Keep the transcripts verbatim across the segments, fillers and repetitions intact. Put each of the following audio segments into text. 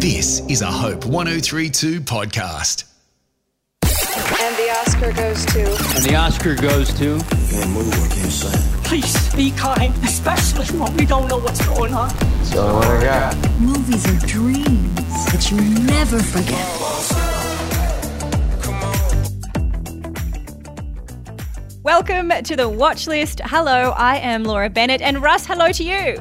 This is a Hope one oh three point two podcast. And the Oscar goes to... And the Oscar goes to... Can't move, I can't say. Please be kind, especially when we don't know what's going on. So what I got? Movies are dreams that you never forget. Welcome to the Watch List. Hello, I am Laura Bennett. And Russ, hello to you.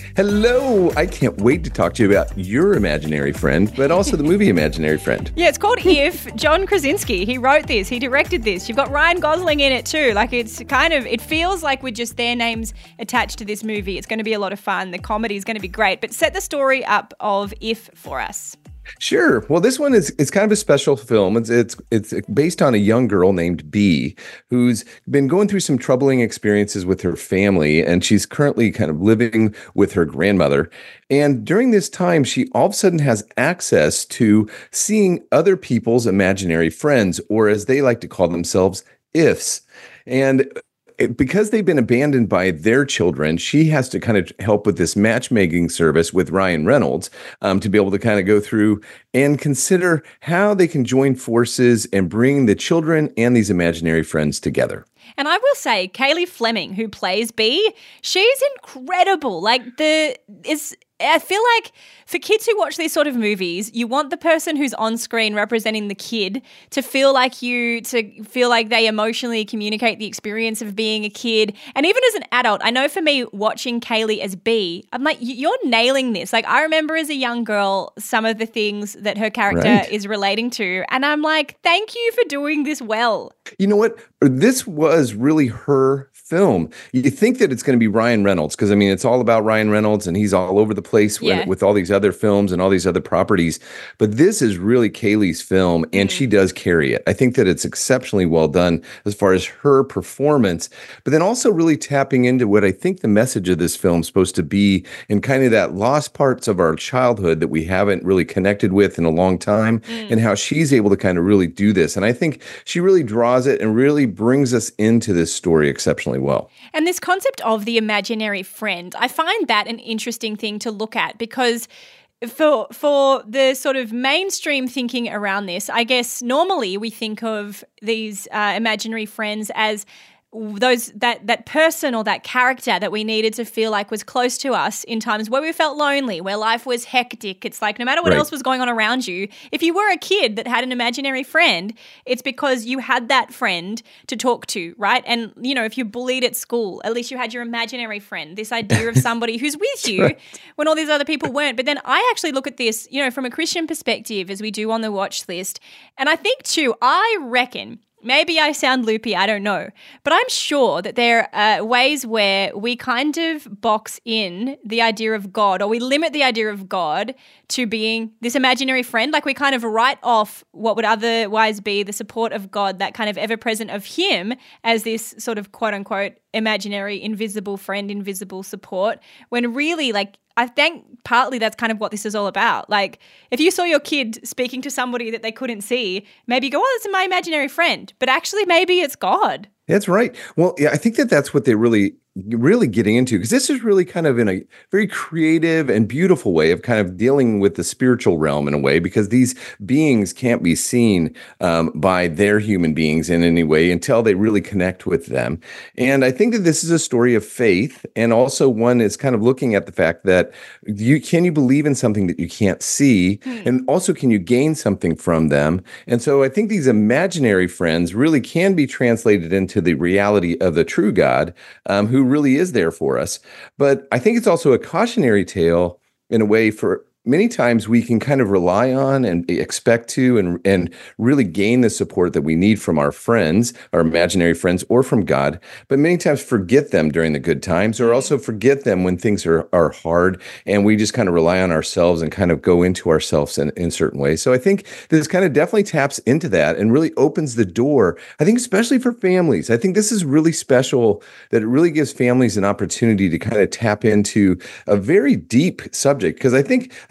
Hello. I can't wait to talk to you about your imaginary friend, but also the movie Imaginary Friend. Yeah, it's called If. John Krasinski, he wrote this, he directed this. You've got Ryan Gosling in it too. Like, it's kind of, it feels like with just their names attached to this movie, it's going to be a lot of fun. The comedy is going to be great. But set the story up of If for us. Sure. Well, this one is it's kind of a special film. It's it's it's based on a young girl named Bee who's been going through some troubling experiences with her family, and she's currently kind of living with her grandmother. And during this time, she all of a sudden has access to seeing other people's imaginary friends, or as they like to call themselves, ifs. And because they've been abandoned by their children, she has to kind of help with this matchmaking service with Ryan Reynolds um, to be able to kind of go through and consider how they can join forces and bring the children and these imaginary friends together. And I will say, Kaylee Fleming, who plays Bee, she's incredible. Like, the is I feel like for kids who watch these sort of movies, you want the person who's on screen representing the kid to feel like you, to feel like they emotionally communicate the experience of being a kid. And even as an adult, I know for me, watching Kaylee as Bee, I'm like, you're nailing this. Like, I remember as a young girl, some of the things that her character Right. is relating to. And I'm like, thank you for doing this well. You know what? This was really her film. You think that it's going to be Ryan Reynolds because, I mean, it's all about Ryan Reynolds and he's all over the place when, Yeah. with all these other films and all these other properties. But this is really Kaylee's film, and Mm. she does carry it. I think that it's exceptionally well done as far as her performance, but then also really tapping into what I think the message of this film is supposed to be, and kind of that lost parts of our childhood that we haven't really connected with in a long time, Mm. and how she's able to kind of really do this. And I think she really draws it and really brings us into this story exceptionally well. And this concept of the imaginary friend, I find that an interesting thing to look at because for for the sort of mainstream thinking around this, I guess normally we think of these uh, imaginary friends as those that that person or that character that we needed to feel like was close to us in times where we felt lonely, where life was hectic. It's like no matter what Right. else was going on around you, if you were a kid that had an imaginary friend, it's because you had that friend to talk to, right? And, you know, if you bullied at school, at least you had your imaginary friend, this idea of somebody who's with you right. when all these other people weren't. But then I actually look at this, you know, from a Christian perspective, as we do on the watch list. And I think too, I reckon, maybe I sound loopy, I don't know. But I'm sure that there are ways where we kind of box in the idea of God, or we limit the idea of God to being this imaginary friend. Like we kind of write off what would otherwise be the support of God, that kind of ever-present of him, as this sort of quote-unquote imaginary, invisible friend, invisible support, when really, like, I think partly that's kind of what this is all about. Like, if you saw your kid speaking to somebody that they couldn't see, maybe you go, oh, that's my imaginary friend. But actually, maybe it's God. That's right. Well, yeah, I think that that's what they really, really getting into, because this is really kind of in a very creative and beautiful way of kind of dealing with the spiritual realm in a way, because these beings can't be seen um, by their human beings in any way until they really connect with them. And I think that this is a story of faith, and also one is kind of looking at the fact that you can you believe in something that you can't see, Hmm. and also can you gain something from them? And so I think these imaginary friends really can be translated into the reality of the true God, um, who really is there for us. But I think it's also a cautionary tale in a way for many times we can kind of rely on and expect to and, and really gain the support that we need from our friends, our imaginary friends, or from God, but many times forget them during the good times, or also forget them when things are, are hard, and we just kind of rely on ourselves and kind of go into ourselves in, in certain ways. So I think this kind of definitely taps into that and really opens the door, I think, especially for families. I think this is really special, that it really gives families an opportunity to kind of tap into a very deep subject, because I think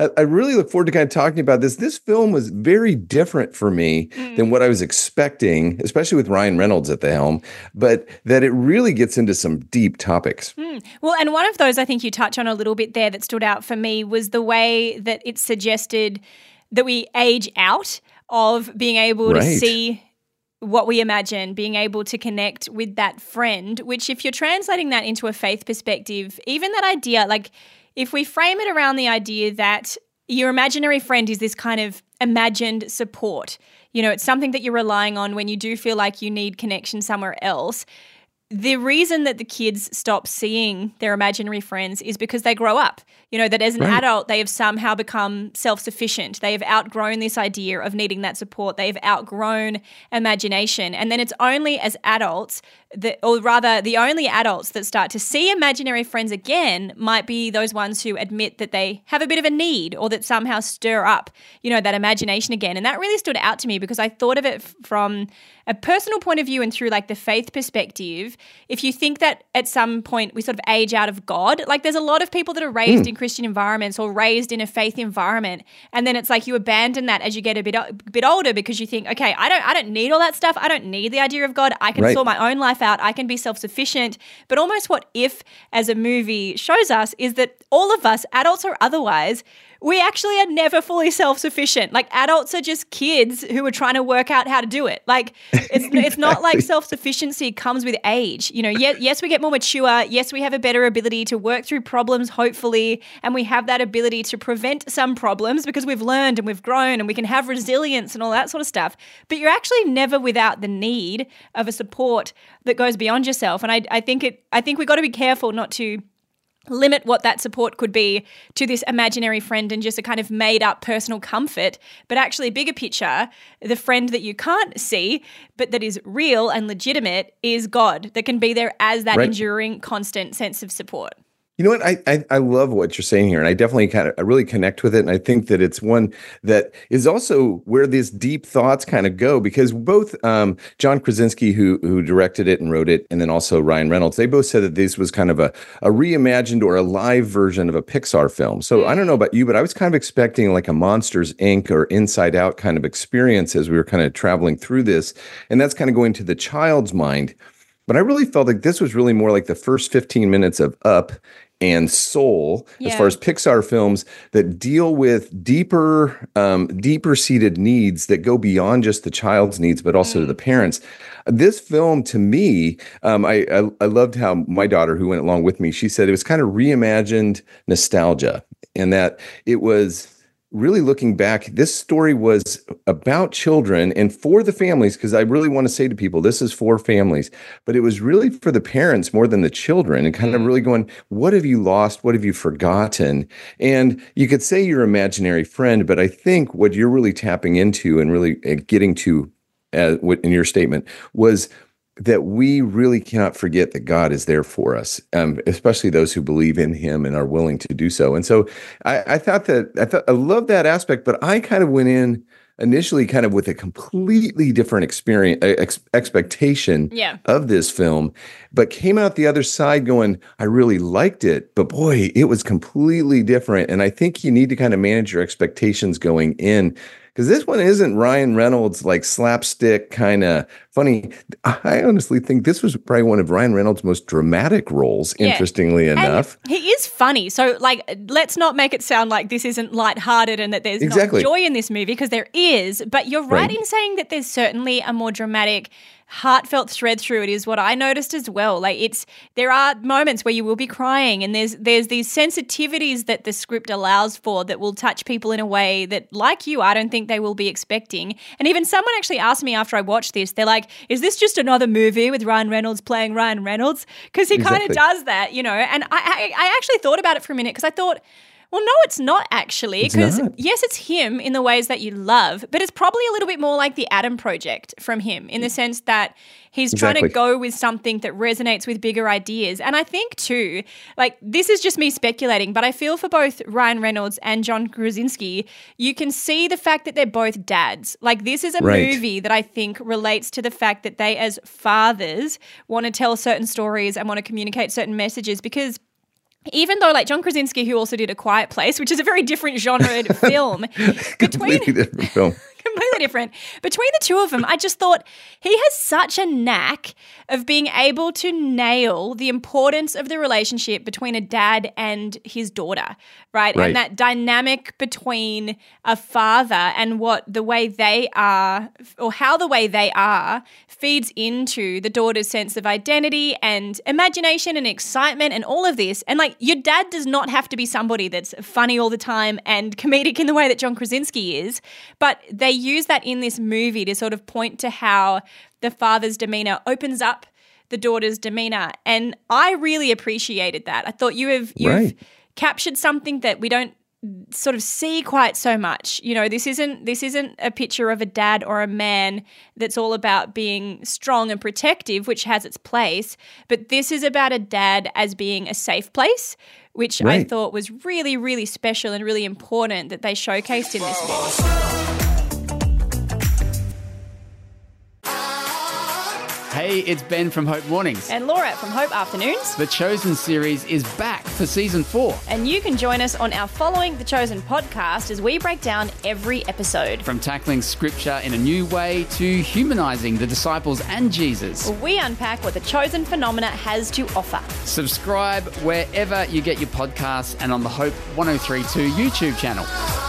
I, I really look forward to kind of talking about this. This film was very different for me mm. than what I was expecting, especially with Ryan Reynolds at the helm, but that it really gets into some deep topics. Mm. Well, and one of those I think you touch on a little bit there that stood out for me was the way that it suggested that we age out of being able right. to see what we imagine, being able to connect with that friend, which if you're translating that into a faith perspective, even that idea, like if we frame it around the idea that your imaginary friend is this kind of imagined support, you know, it's something that you're relying on when you do feel like you need connection somewhere else. The reason that the kids stop seeing their imaginary friends is because they grow up. You know, that as an right. adult, they have somehow become self-sufficient. They have outgrown this idea of needing that support. They've outgrown imagination. And then it's only as adults, that, or rather the only adults that start to see imaginary friends again might be those ones who admit that they have a bit of a need or that somehow stir up, you know, that imagination again. And that really stood out to me because I thought of it from a personal point of view and through like the faith perspective. If you think that at some point we sort of age out of God, like there's a lot of people that are raised mm. in Christian environments or raised in a faith environment, and then it's like you abandon that as you get a bit a bit older because you think, okay, I don't I don't need all that stuff. I don't need the idea of God. I can right. sort my own life out. I can be self-sufficient. But almost what If as a movie shows us is that all of us, adults or otherwise, we actually are never fully self-sufficient. Like adults are just kids who are trying to work out how to do it. Like it's it's not like self-sufficiency comes with age. You know, yes, yes, we get more mature. Yes, we have a better ability to work through problems, hopefully, and we have that ability to prevent some problems because we've learned and we've grown and we can have resilience and all that sort of stuff. But you're actually never without the need of a support that goes beyond yourself. And I, I think it. I think we've got to be careful not to limit what that support could be to this imaginary friend and just a kind of made up personal comfort, but actually bigger picture, the friend that you can't see, but that is real and legitimate is God that can be there as that right. enduring, constant sense of support. You know what? I, I I love what you're saying here, and I definitely kind of I really connect with it, and I think that it's one that is also where these deep thoughts kind of go, because both um, John Krasinski, who who directed it and wrote it, and then also Ryan Reynolds, they both said that this was kind of a, a reimagined or a live version of a Pixar film. So I don't know about you, but I was kind of expecting like a Monsters, Incorporated or Inside Out kind of experience as we were kind of traveling through this, and that's kind of going to the child's mind. But I really felt like this was really more like the first fifteen minutes of Up and Soul, yeah. as far as Pixar films that deal with deeper, um, deeper seated needs that go beyond just the child's needs, but also mm. to the parents. This film, to me, um, I, I I loved how my daughter, who went along with me, she said it was kind of reimagined nostalgia, and that it was really looking back, this story was about children and for the families, because I really want to say to people, this is for families, but it was really for the parents more than the children, and kind of really going, what have you lost? What have you forgotten? And you could say your imaginary friend, but I think what you're really tapping into and really getting to uh, in your statement was that we really cannot forget that God is there for us, um, especially those who believe in Him and are willing to do so. And so I, I thought that I thought I love that aspect, but I kind of went in initially kind of with a completely different experience, ex- expectation yeah. of this film, but came out the other side going, I really liked it, but boy, it was completely different. And I think you need to kind of manage your expectations going in, because this one isn't Ryan Reynolds like slapstick kind of funny. I honestly think this was probably one of Ryan Reynolds' most dramatic roles, yeah. interestingly and enough. He is funny. So like, let's not make it sound like this isn't lighthearted and that there's exactly. not joy in this movie, because there is. But you're right, right. in saying that there's certainly a more dramatic, heartfelt thread through it is what I noticed as well. Like it's, there are moments where you will be crying, and there's there's these sensitivities that the script allows for that will touch people in a way that, like you, I don't think they will be expecting. And even someone actually asked me after I watched this, they're like, is this just another movie with Ryan Reynolds playing Ryan Reynolds? Because he exactly. kind of does that, you know. And I, I, I actually thought about it for a minute, because I thought, well, no, it's not actually, because yes, it's him in the ways that you love, but it's probably a little bit more like the Adam Project from him, in the sense that he's exactly. trying to go with something that resonates with bigger ideas. And I think too, like, this is just me speculating, but I feel for both Ryan Reynolds and John Krasinski, you can see the fact that they're both dads. Like, this is a right. movie that I think relates to the fact that they, as fathers, want to tell certain stories and want to communicate certain messages, because even though like John Krasinski, who also did A Quiet Place, which is a very different genre film, Completely different film. completely different. Between the two of them, I just thought he has such a knack of being able to nail the importance of the relationship between a dad and his daughter, right? Right. And that dynamic between a father and what the way they are, or how the way they are, feeds into the daughter's sense of identity and imagination and excitement and all of this. And like, your dad does not have to be somebody that's funny all the time and comedic in the way that John Krasinski is, but they use that in this movie to sort of point to how the father's demeanor opens up the daughter's demeanor. And I really appreciated that. I thought you have you've Right. captured something that we don't sort of see quite so much. You know, this isn't this isn't a picture of a dad or a man that's all about being strong and protective, which has its place, but this is about a dad as being a safe place, which I Right. thought was really, really special and really important that they showcased in this film. Hey, it's Ben from Hope Mornings. And Laura from Hope Afternoons. The Chosen series is back for season four. And you can join us on our Following the Chosen podcast as we break down every episode. From tackling scripture in a new way to humanizing the disciples and Jesus. We unpack what the Chosen phenomena has to offer. Subscribe wherever you get your podcasts and on the Hope one oh three two YouTube channel.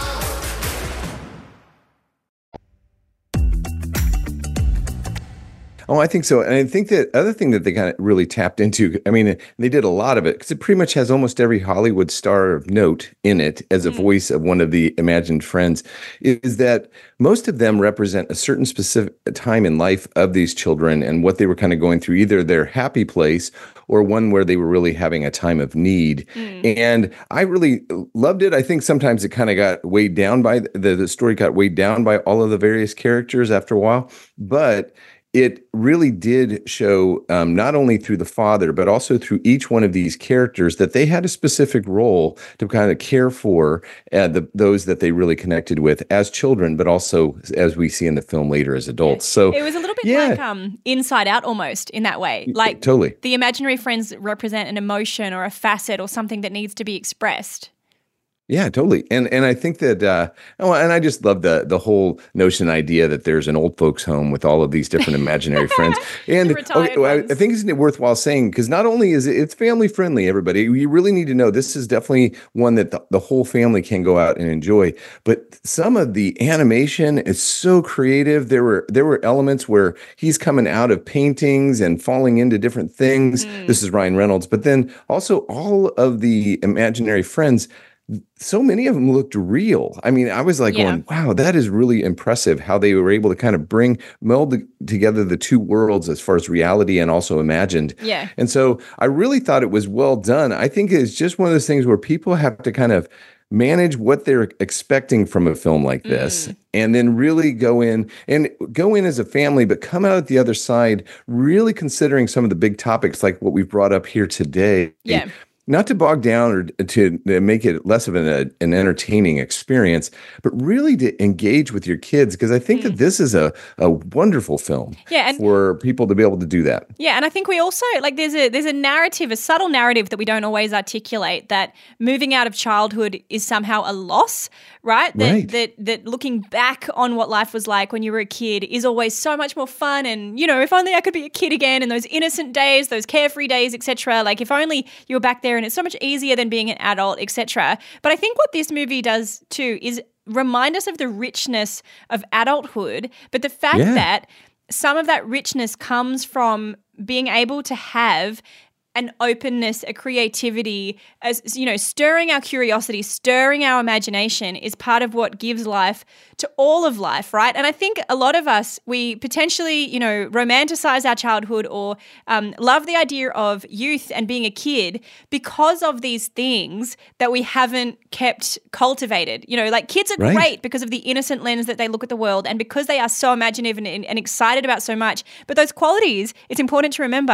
Oh, I think so. And I think the other thing that they kind of really tapped into, I mean, they did a lot of it because it pretty much has almost every Hollywood star of note in it as a mm. voice of one of the imagined friends, is that most of them represent a certain specific time in life of these children and what they were kind of going through, either their happy place or one where they were really having a time of need. Mm. And I really loved it. I think sometimes it kind of got weighed down by, the, the story got weighed down by all of the various characters after a while. But it really did show, um, not only through the father, but also through each one of these characters, that they had a specific role to kind of care for uh, the, those that they really connected with as children, but also as we see in the film later as adults. So it was a little bit yeah. like um, Inside Out almost in that way. Like totally. The imaginary friends represent an emotion or a facet or something that needs to be expressed. Yeah, totally. And and I think that, uh, oh, and I just love the the whole notion idea that there's an old folks home with all of these different imaginary friends. And okay, well, I, I think it's worthwhile saying, because not only is it, it's family friendly, everybody, you really need to know this is definitely one that the, the whole family can go out and enjoy. But some of the animation is so creative. There were there were elements where he's coming out of paintings and falling into different things. Mm. This is Ryan Reynolds. But then also all of the imaginary friends, so many of them looked real. I mean, I was like yeah. going, wow, that is really impressive how they were able to kind of bring, meld the, together the two worlds as far as reality and also imagined. Yeah. And so I really thought it was well done. I think it's just one of those things where people have to kind of manage what they're expecting from a film like this mm. and then really go in and go in as a family, but come out at the other side, really considering some of the big topics like what we've brought up here today. Yeah. Not to bog down or to make it less of an, a, an entertaining experience, but really to engage with your kids, because I think mm. that this is a, a wonderful film yeah, and, for people to be able to do that. Yeah, and I think we also, like there's a there's a narrative, a subtle narrative that we don't always articulate, that moving out of childhood is somehow a loss, right? That, right. that, that looking back on what life was like when you were a kid is always so much more fun, and, you know, if only I could be a kid again, and those innocent days, those carefree days, et cetera. Like if only you were back there, and it's so much easier than being an adult, et cetera. But I think what this movie does too is remind us of the richness of adulthood, but the fact yeah. that some of that richness comes from being able to have an openness, a creativity, as you know, stirring our curiosity, stirring our imagination is part of what gives life to all of life, right? And I think a lot of us, we potentially, you know, romanticize our childhood or um, love the idea of youth and being a kid because of these things that we haven't kept cultivated. You know, like kids are right. great because of the innocent lens that they look at the world and because they are so imaginative and, and excited about so much. But those qualities, it's important to remember,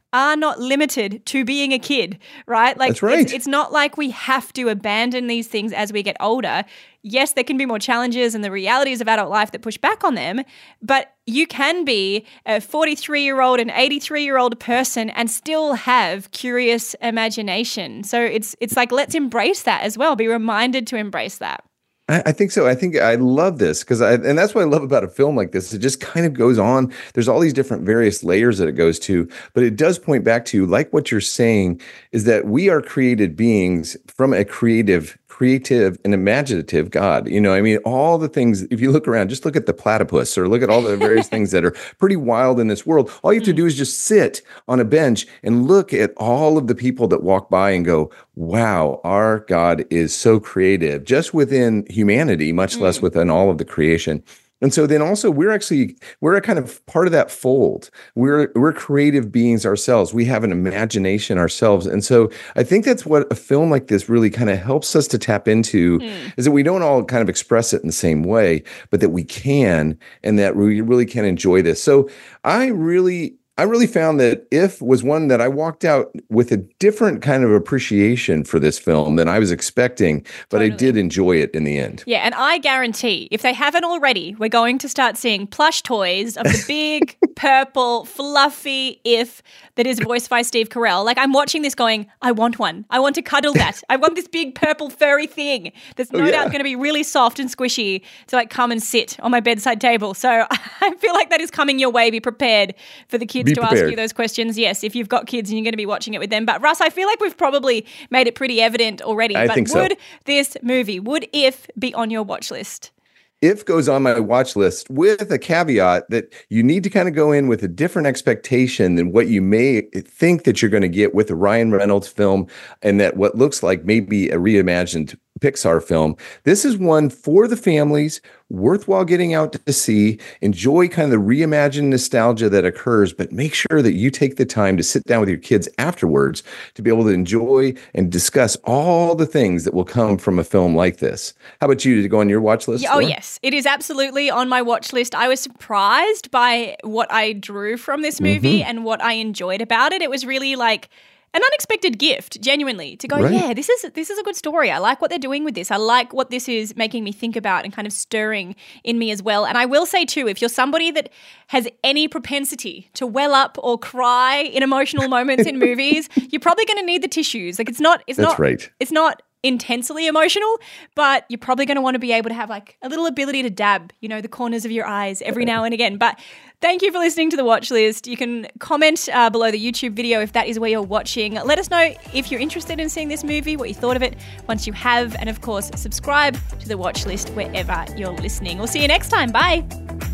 are not limited to being a kid, right? Like, That's right. It's, it's not like we have to abandon these things as we get older. Yes, there can be more challenges and the realities of adult life that push back on them, but you can be a forty-three-year-old, an eighty-three-year-old person and still have curious imagination. So it's it's like, let's embrace that as well. Be reminded to embrace that. I, I think so. I think I love this because I, and that's what I love about a film like this. It just kind of goes on. There's all these different various layers that it goes to, but it does point back to, like what you're saying, is that we are created beings from a creative, creative and imaginative God. You know, I mean, all the things, if you look around, just look at the platypus or look at all the various things that are pretty wild in this world. All you have to do is just sit on a bench and look at all of the people that walk by and go, wow, our God is so creative, just within humanity, much mm. less within all of the creation. And so then also we're actually, we're a kind of part of that fold. We're, we're creative beings ourselves. We have an imagination ourselves. And so I think that's what a film like this really kind of helps us to tap into mm. is that we don't all kind of express it in the same way, but that we can, and that we really can enjoy this. So I really, I really found that If was one that I walked out with a different kind of appreciation for this film than I was expecting, but totally. I did enjoy it in the end. Yeah, and I guarantee, if they haven't already, we're going to start seeing plush toys of the big, purple, fluffy If that is voiced by Steve Carell. Like, I'm watching this going, I want one. I want to cuddle that. I want this big, purple, furry thing that's no oh, yeah. doubt going to be really soft and squishy to, like, come and sit on my bedside table. So I feel like that is coming your way. Be prepared for the kids Be to prepared. ask you those questions. Yes, if you've got kids and you're going to be watching it with them. But Russ, I feel like we've probably made it pretty evident already. I but think so. Would this movie, would If be on your watch list? If goes on my watch list with a caveat that you need to kind of go in with a different expectation than what you may think that you're going to get with a Ryan Reynolds film, and that what looks like maybe a reimagined Pixar film. This is one for the families, worthwhile getting out to see, enjoy kind of the reimagined nostalgia that occurs, but make sure that you take the time to sit down with your kids afterwards to be able to enjoy and discuss all the things that will come from a film like this. How about you? Did it go on your watch list? Oh, yes. It is absolutely on my watch list. I was surprised by what I drew from this movie mm-hmm. and what I enjoyed about it. It was really like an unexpected gift, genuinely, to go, right. yeah, this is this is a good story. I like what they're doing with this. I like what this is making me think about and kind of stirring in me as well. And I will say too, if you're somebody that has any propensity to well up or cry in emotional moments in movies, you're probably going to need the tissues. Like it's not, it's That's not, right. it's not intensely emotional, but you're probably going to want to be able to have like a little ability to dab, you know, the corners of your eyes every now and again. But thank you for listening to The Watch List. You can comment uh, below the YouTube video if that is where you're watching. Let us know if you're interested in seeing this movie, what you thought of it once you have, and of course, subscribe to The Watch List wherever you're listening. We'll see you next time. Bye.